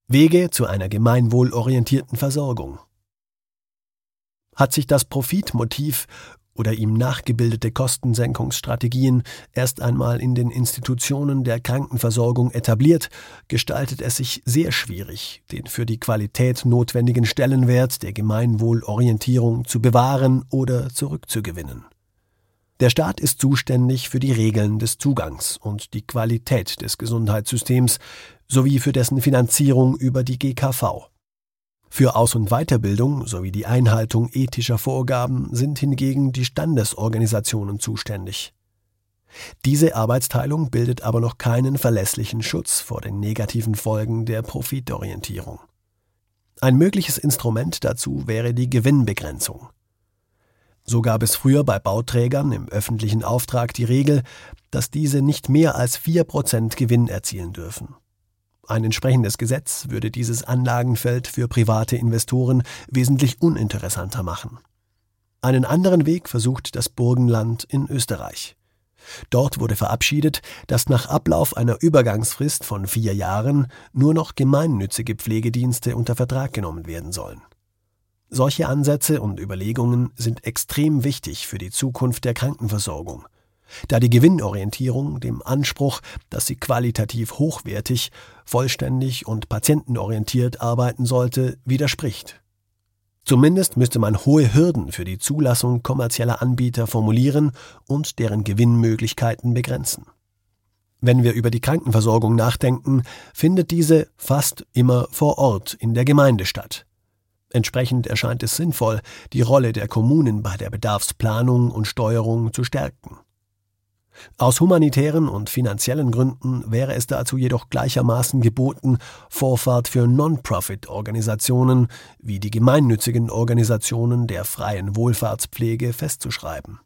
Wege zu einer gemeinwohlorientierten Versorgung. Hat sich das Profitmotiv oder ihm nachgebildete Kostensenkungsstrategien erst einmal in den Institutionen der Krankenversorgung etabliert, gestaltet es sich sehr schwierig, den für die Qualität notwendigen Stellenwert der Gemeinwohlorientierung zu bewahren oder zurückzugewinnen. Der Staat ist zuständig für die Regeln des Zugangs und die Qualität des Gesundheitssystems sowie für dessen Finanzierung über die GKV. Für Aus- und Weiterbildung sowie die Einhaltung ethischer Vorgaben sind hingegen die Standesorganisationen zuständig. Diese Arbeitsteilung bildet aber noch keinen verlässlichen Schutz vor den negativen Folgen der Profitorientierung. Ein mögliches Instrument dazu wäre die Gewinnbegrenzung. So gab es früher bei Bauträgern im öffentlichen Auftrag die Regel, dass diese nicht mehr als 4% Gewinn erzielen dürfen. Ein entsprechendes Gesetz würde dieses Anlagenfeld für private Investoren wesentlich uninteressanter machen. Einen anderen Weg versucht das Burgenland in Österreich. Dort wurde verabschiedet, dass nach Ablauf einer Übergangsfrist von 4 Jahren nur noch gemeinnützige Pflegedienste unter Vertrag genommen werden sollen. Solche Ansätze und Überlegungen sind extrem wichtig für die Zukunft der Krankenversorgung, da die Gewinnorientierung dem Anspruch, dass sie qualitativ hochwertig, vollständig und patientenorientiert arbeiten sollte, widerspricht. Zumindest müsste man hohe Hürden für die Zulassung kommerzieller Anbieter formulieren und deren Gewinnmöglichkeiten begrenzen. Wenn wir über die Krankenversorgung nachdenken, findet diese fast immer vor Ort in der Gemeinde statt. Entsprechend erscheint es sinnvoll, die Rolle der Kommunen bei der Bedarfsplanung und Steuerung zu stärken. Aus humanitären und finanziellen Gründen wäre es dazu jedoch gleichermaßen geboten, Vorfahrt für Non-Profit-Organisationen wie die gemeinnützigen Organisationen der freien Wohlfahrtspflege festzuschreiben.